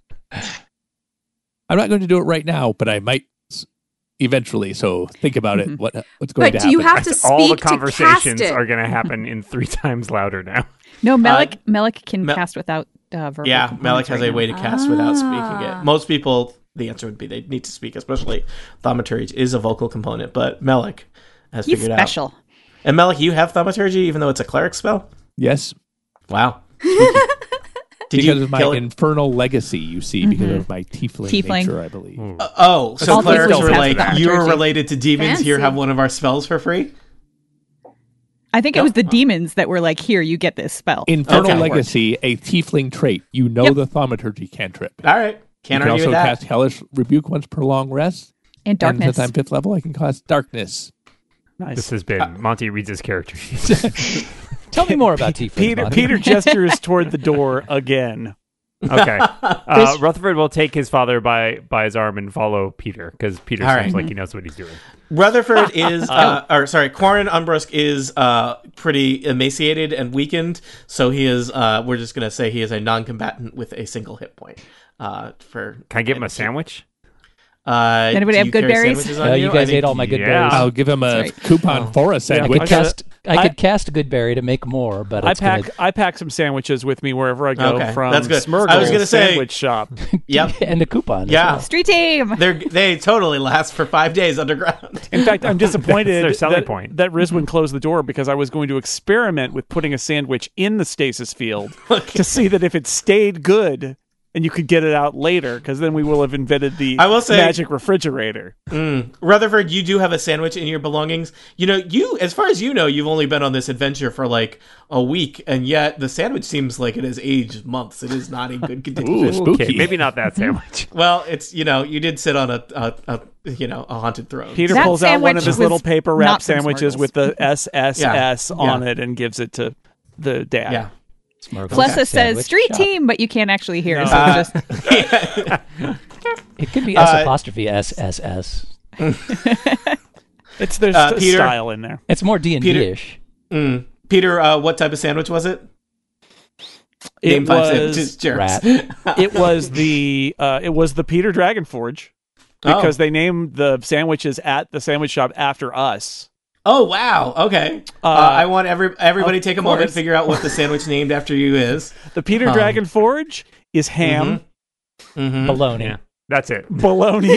I'm not going to do it right now, but I might eventually. So think about it. What's going to happen? Do you have to speak all the to conversations cast it? are going to happen in 3 times louder now. No, Melik can cast without verbal. Yeah, Melik has a way to cast without speaking it. Most people, the answer would be they need to speak, especially Thaumaturgy is a vocal component, but Melik has figured out. He's special. And Melik, you have Thaumaturgy, even though it's a cleric spell? Yes. Wow. Because of my infernal legacy, you see, because of my tiefling nature, I believe. So clerics were like, you were Thaumaturgy. related to demons, Fancy. here, have one of our spells for free? I think it was the demons that were like, here, you get this spell. Infernal legacy, a tiefling trait. You know the Thaumaturgy cantrip. All right. Can't argue you with can also that. cast Hellish Rebuke once per long rest. And darkness. And since I'm 5th level, I can cast Darkness. Nice. This has been Monty reads his character sheet. Tell me more about tieflings, Peter gestures toward the door again. Okay. Rutherford will take his father by his arm and follow Peter, because Peter seems like he knows what he's doing. Rutherford is, Quarren Umbrisk is pretty emaciated and weakened, so he is, we're just going to say he is a non-combatant with a single hit point. Can I give him a sandwich? Anybody have good berries? You guys ate all my good berries. I'll give him a coupon for a sandwich. I could cast a good berry to make more, but I pack some sandwiches with me wherever I go from that's good. Smurgle's I was gonna say, sandwich shop. Yep. And a coupon. Yeah. Street team! They totally last for 5 days underground. In fact, I'm disappointed That's their selling point. that Rizwin closed the door, because I was going to experiment with putting a sandwich in the stasis field to see that if it stayed good, and you could get it out later, because then we will have invented the magic refrigerator. Rutherford, you do have a sandwich in your belongings. As far as you know, you've only been on this adventure for like a week, and yet the sandwich seems like it has aged months. It is not in good condition. Ooh, spooky. Okay, maybe not that sandwich. Well, it's you did sit on a haunted throne. Peter That pulls out one of sandwich his was little paper wrap not from sandwiches Smartles. with the SSS on it and gives it to the dad. Yeah. Flessa says street team, but you can't actually hear it. So it's just It could be S''SSS. There's Peter, style in there. It's more D&D-ish. Peter, what type of sandwich was it? Name 5 sandwiches, jerks. Rat. It was the Peter Dragonforge, because they named the sandwiches at the sandwich shop after us. Oh, wow. Okay. I want everybody take a moment to figure out what the sandwich named after you is. The Peter Dragonforge is ham, Bologna. Yeah, that's it. bologna,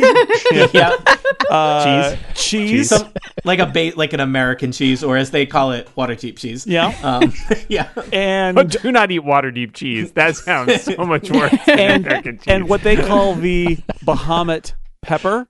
Yeah. cheese. Like an American cheese, or as they call it, Waterdeep cheese. Yeah. Yeah. And But do not eat Waterdeep cheese. That sounds so much worse than American cheese. and what they call the Bahamut pepper.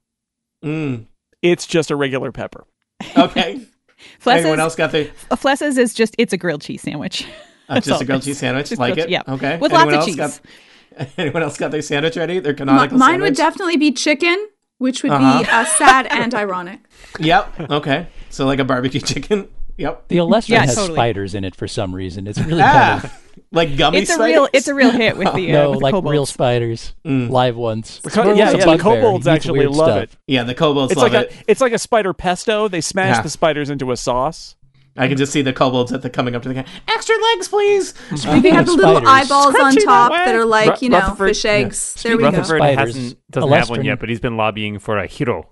It's just a regular pepper. Okay. Anyone else got their... Flessa's is just, it's a grilled cheese sandwich. just a grilled cheese sandwich? Just Like grilled- it? yeah. Okay. With Anyone lots of else cheese. Anyone else got their sandwich ready? Their canonical Mine sandwich? would definitely be chicken, which would be sad and ironic. Yep. Okay. So like a barbecue chicken. Yep. The Olestrin Yeah, has totally. spiders in it for some reason. It's really kind of... Like gummy It's spiders? a real hit with the No, with the like kobolds. real spiders. Live ones. The It's a bugbear. kobolds He eats actually weird love stuff. it. Yeah, the kobolds It's love like it. it's like a spider pesto. They smash Yeah. the spiders into a sauce. I can just see the kobolds coming up to the guy. Extra legs, please. They have the little Spiders. eyeballs on Crunchy top that that way. are like, Rutherford- fish eggs. There we go. Rutherford Spiders. doesn't have one Olestrin. yet, but he's been lobbying for a hero.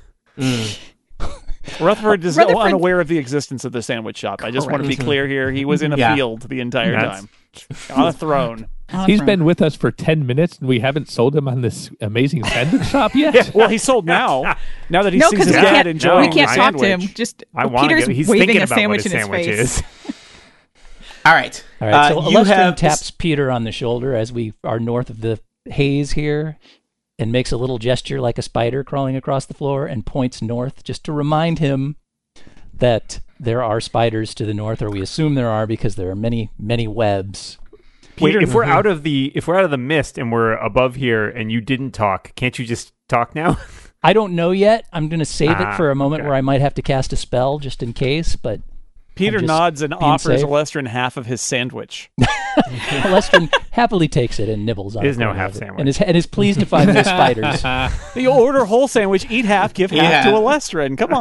Rutherford is Rutherford- unaware of the existence of the sandwich shop. I just want to be clear here. He was in a Yeah. field the entire That's- time. On a throne. He's been with us for 10 minutes, and we haven't sold him on this amazing sandwich shop yet. Well, he's sold now. Now that he No, sees because his we dad can't, enjoying we can't the talk to him. sandwich. Just I want to Peter's get. He's waving thinking a about sandwich what his in his sandwich face. is. All right. All right, so you Olestrin have taps Peter on the shoulder as we are north of the haze here and makes a little gesture like a spider crawling across the floor and points north just to remind him that there are spiders to the north, or we assume there are because there are many, many webs. Wait, if we're out of the mist and we're above here and you didn't talk, can't you just talk now? I don't know yet. I'm going to save it for a moment okay. where I might have to cast a spell just in case, but Peter I'm just nods and being offers safe. Olestrin half of his sandwich. Olestrin happily takes it and nibbles on it. There's no for a half minute, sandwich. and is pleased to find no spiders. You order whole sandwich, eat half, give half to Olestrin. Come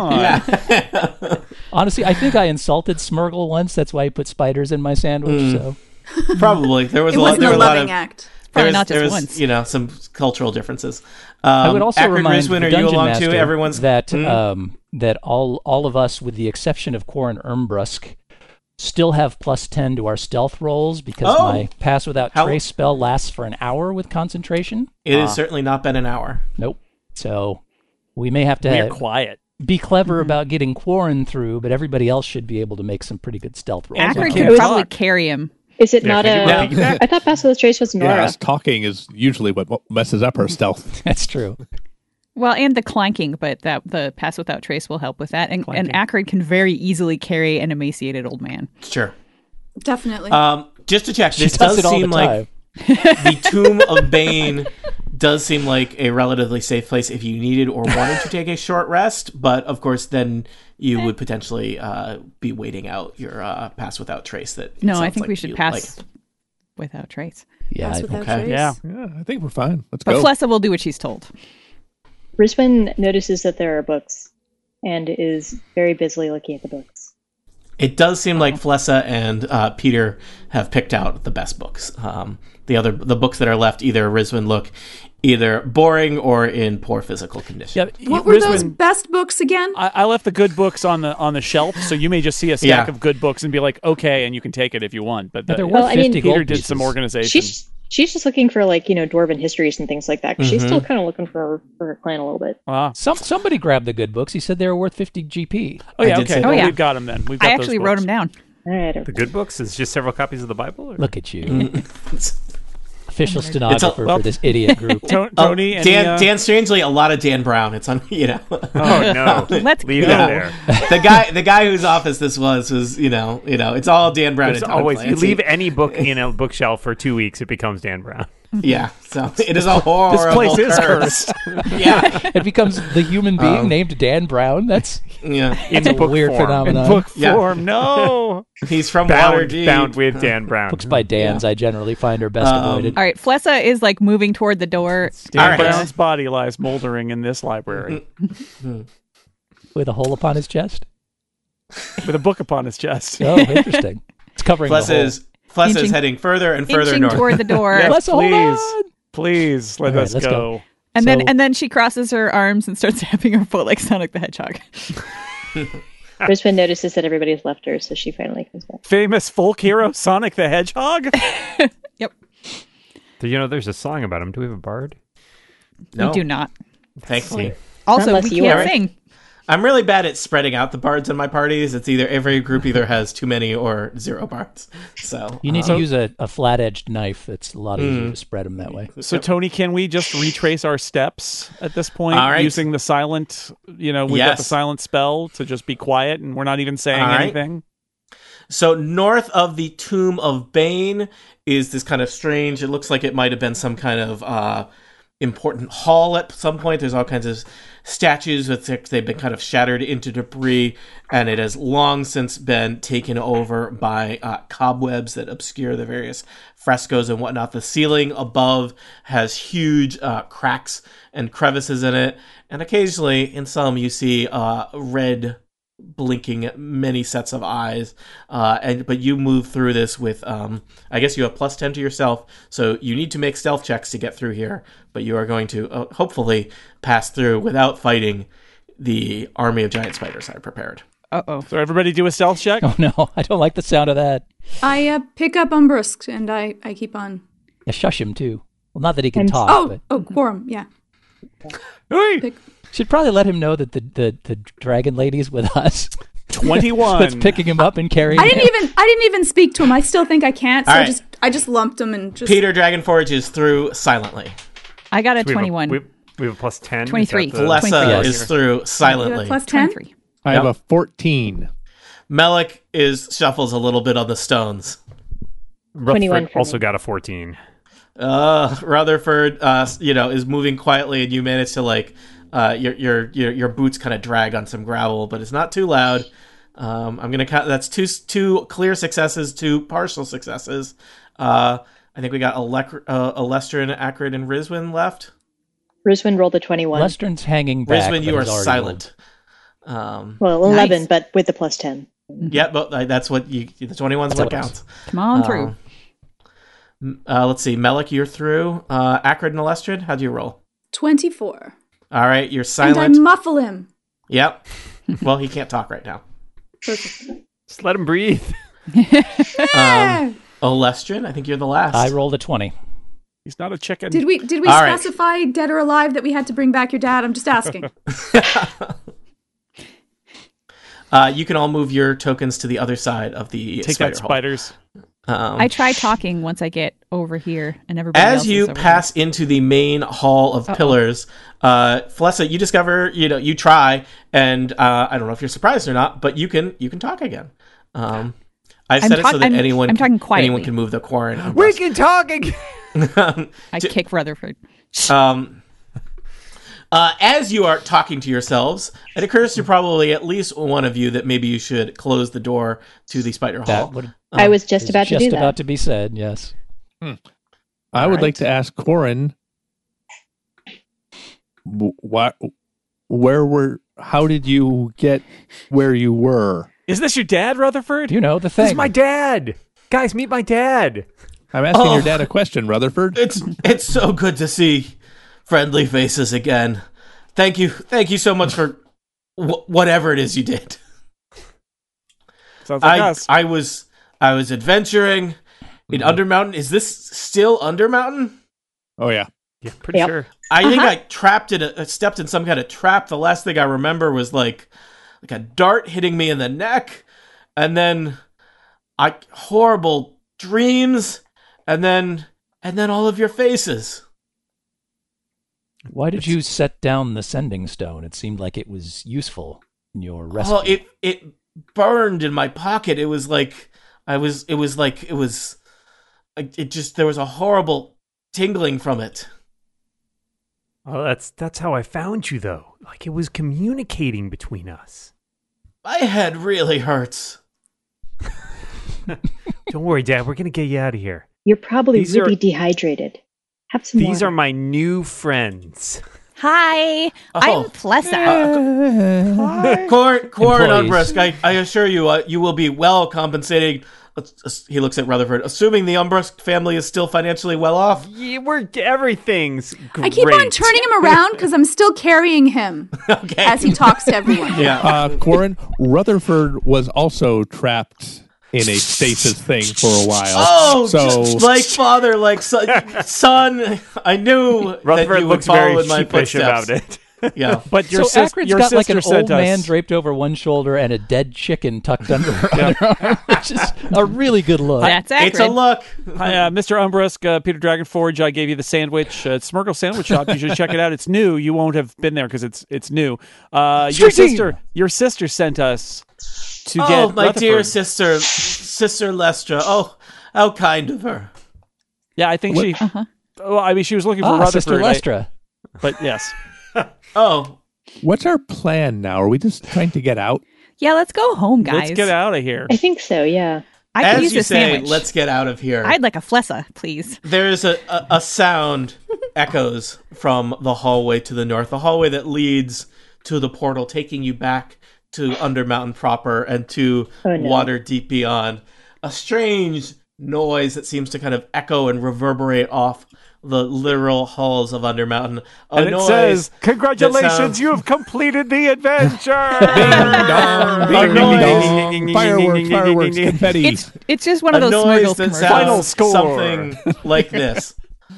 on. Honestly, I think I insulted Smurgle once. That's why he put spiders in my sandwich. So Probably. There was It a lot. wasn't There a were a lot loving of. act. Probably There not just was, once. some cultural differences. I would also Akron remind Griswin, the are you Dungeon along Master too? Everyone's that that all of us, with the exception of Corin Ermbrusk, still have +10 to our stealth rolls because my Pass Without Trace spell lasts for an hour with concentration. It has certainly not been an hour. Nope. So we may have We're to quiet. be clever about getting Quarren through, but everybody else should be able to make some pretty good stealth rolls. Akron Can't could probably talk. carry him. Is it Yeah, not can you a... I thought Pass Without Trace was Yeah, Nora. us talking is usually what messes up our stealth. That's true. Well, and the clanking, but that the Pass Without Trace will help with that. And Akron can very easily carry an emaciated old man. Sure. Definitely. Just to check, She this does does it all seem the like time. the Tomb of Bane does seem like a relatively safe place if you needed or wanted to take a short rest. But of course, then you would potentially be waiting out your Pass Without Trace. No, I think we should pass without trace. Yeah, Pass I Without think Trace. Yeah. Yeah, I think we're fine. Let's But go. Flessa will do what she's told. Riswin notices that there are books and is very busily looking at the books. It does seem like Flessa and Peter have picked out the best books. The books that are left, either Rizwin look either boring or in poor physical condition. Yeah, What were those Rizwin, best books again? I left the good books on the shelf, so you may just see a stack of good books and be like, okay, and you can take it if you want. But they're Well, worth I mean, 50 Peter gold did some pieces. organization. She's just looking for dwarven histories and things like that. 'Cause she's still kind of looking for her clan a little bit. Wow. Somebody grabbed the good books. He said they were worth 50 GP. Oh yeah, I did okay. say Well, that. we've got them then. We've got I those actually wrote books. them down. All right. The good books is just several copies of the Bible? Or? Look at you. official stenographer for this idiot group. Tony, Dan Strangely, a lot of Dan Brown. It's on, Oh no, Let's leave go. that there. the guy whose office this was, it's all Dan Brown. There's and Todd always you Clancy. leave any book in a bookshelf for 2 weeks, it becomes Dan Brown. Yeah, so it is a horrible This place is curse. cursed. Yeah, It becomes the human being named Dan Brown. That's yeah. a book weird form. phenomenon. Book Yeah. form, no. He's from Bound Waterdeep. with Dan Brown. Books by Dan's, I generally find, are best avoided. All right, Flessa is like moving toward the door. Dan All right. Brown's body lies moldering in this library With a hole upon his chest. with a book upon his chest. Oh, interesting. It's covering the hole. Flessa is Inching- heading further and further Inching north. toward the door. Yes, Flessa, hold please. on. Please let All right, us let's go. And So- then she crosses her arms and starts tapping her foot like Sonic the Hedgehog. Brisbane notices that everybody's left her, so she finally comes back. Famous folk hero Sonic the Hedgehog. Yep. There's a song about him. Do we have a bard? No, We do not. thankfully. Also, Unless we you can't are. sing. I'm really bad at spreading out the bards in my parties. It's either every group either has too many or zero bards. So You need to use a flat-edged knife. It's a lot easier to spread them that way. So Tony, can we just retrace our steps at this point All right. using the silent? We've got the Yes. silent spell to just be quiet and we're not even saying All right. anything. So north of the Tomb of Bane is this kind of strange. It looks like it might have been some kind of important hall at some point. There's all kinds of statues they've been kind of shattered into debris, and it has long since been taken over by cobwebs that obscure the various frescoes and whatnot. The ceiling above has huge cracks and crevices in it, and occasionally in some you see red blinking many sets of eyes, but you move through this with I guess you have +10 to yourself, so you need to make stealth checks to get through here, but you are going to hopefully pass through without fighting the army of giant spiders I prepared. Uh-oh. So everybody do a stealth check. Oh no, I don't like the sound of that. I pick up Umbrusque and I keep on. Yeah, shush him too. Well, not that he can And- talk, but Quorum, yeah. Hey, Pick, should probably let him know that the dragon lady's with us. 21. That's picking him up and carrying I him. didn't even speak to him. I still think I can't, so All right. I just lumped him and just Peter Dragonforge is through silently. I got a We have a- 21. we have a +10. Is 23. that the- Less- Lessa 23. is through silently. plus 10. 23. I have Yep. a 14. Melik shuffles a little bit on the stones. 21 Rutherford for also me. got a 14. Rutherford, is moving quietly, and you manage to your boots kind of drag on some gravel, but it's not too loud. I'm gonna count. That's two clear successes, two partial successes. I think we got Alestrin, Acrid, and Rizwin left. Rizwin rolled a 21. Lestern's hanging back. Rizwin, but you are he's already silent. Well, 11, Nice. but with the +10. Yeah, but that's what the 21's what counts. Come on through. Let's see, Melik, you're through. Acrid and Alestrin, how'd you roll? 24. All right, you're And silent. I muffle him. Yep. Well, he can't talk right now. Perfect. Just let him breathe. Olestrin, I think you're the last. I rolled a 20. He's not a chicken. Did we All right. specify dead or alive that we had to bring back your dad? I'm just asking. You can all move your tokens to the other side of the Take spider that, hole. spiders. I try talking once I get over here, and everybody else As you is over pass into the main hall of pillars, Flessa, you discover, you try, and I don't know if you're surprised or not, but you can talk again. I've set it so that I'm anyone talking quietly. anyone can move the quarry. We can talk again. I kick Rutherford. As you are talking to yourselves, it occurs to probably at least one of you that maybe you should close the door to the spider hall. That would I was just about to do just that. about to be said, yes. I would right. like to ask Corin, how did you get where you were? Is this your dad, Rutherford? You know, the This thing. is my dad. Guys, meet my dad. I'm asking your dad a question, Rutherford. It's so good to see friendly faces again. Thank you so much for whatever it is you did. Sounds like us. I was adventuring in Undermountain. Is this still Undermountain? Oh, yeah. Yeah, pretty Yep. sure. I think I stepped in some kind of trap. The last thing I remember was like a dart hitting me in the neck, and then horrible dreams, and then and then all of your faces. Why did you set down the sending stone? It seemed like it was useful in your rescue. Oh, it burned in my pocket. It was like there was a horrible tingling from it. Oh, that's how I found you, though. Like it was communicating between us. My head really hurts. Don't worry, Dad. We're gonna get you out of here. You're probably really dehydrated. Have some These water. are my new friends. Hi, I'm Plessa. Corin Umbrisk, I assure you, you will be well compensated. He looks at Rutherford. Assuming the Umbrisk family is still financially well off. Yeah, everything's great. I keep on turning him around because I'm still carrying him as he talks to everyone. Yeah. Corin, Rutherford was also trapped in a stasis thing for a while. Oh, so like father, like son. I knew Rutherford that you would looks follow very in my sheepish footsteps. about it. Yeah, but your Akrid's got like an old man us. draped over one shoulder and a dead chicken tucked under her other arm, which is a really good look. That's Akrid. It's a look. Hi, Mr. Umbrisk, Peter Dragonforge. I gave you the sandwich. It's Smurgle Sandwich Shop. You should check it out. It's new. You won't have been there because it's new. Your sister sent us to get my Rutherford. dear sister Lestra. Oh, how kind of her. Yeah, I think she. Well, I mean, she was looking for Rutherford. Sister Lestra. But yes. Oh, what's our plan now? Are we just trying to get out? Yeah, let's go home, guys. Let's get out of here. I think so, yeah. I could as use you a say, sandwich. let's get out of here. I'd like a flessa, please. There's a sound echoes from the hallway to the north, the hallway that leads to the portal, taking you back to Undermountain proper and to water deep beyond. A strange noise that seems to kind of echo and reverberate off the literal halls of Undermountain. And it says, "Congratulations, you have completed the adventure!" Ding dong, fireworks, confetti. It's just one of those Smurgle commercials. Final score. Something like this.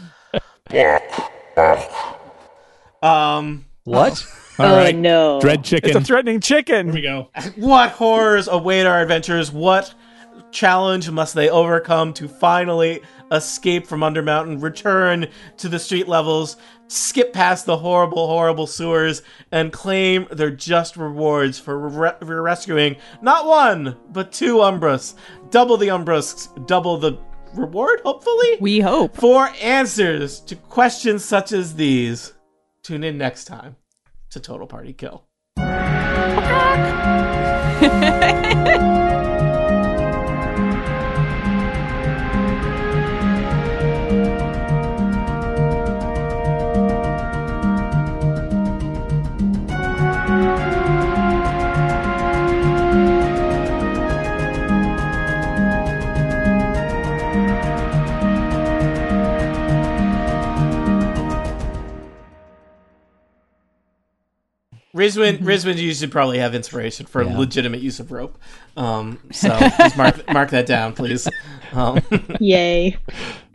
What? All right. No. Dread chicken. It's a threatening chicken. Here we go. What horrors await our adventurers? What challenge must they overcome to finally escape from Undermountain, return to the street levels, skip past the horrible, horrible sewers, and claim their just rewards for rescuing not one, but 2 Umbrusks. Double the Umbrusks, double the reward, hopefully? We hope. For answers to questions such as these, tune in next time to Total Party Kill. Rizwin, you should probably have inspiration for legitimate use of rope. So just mark that down, please. Yay.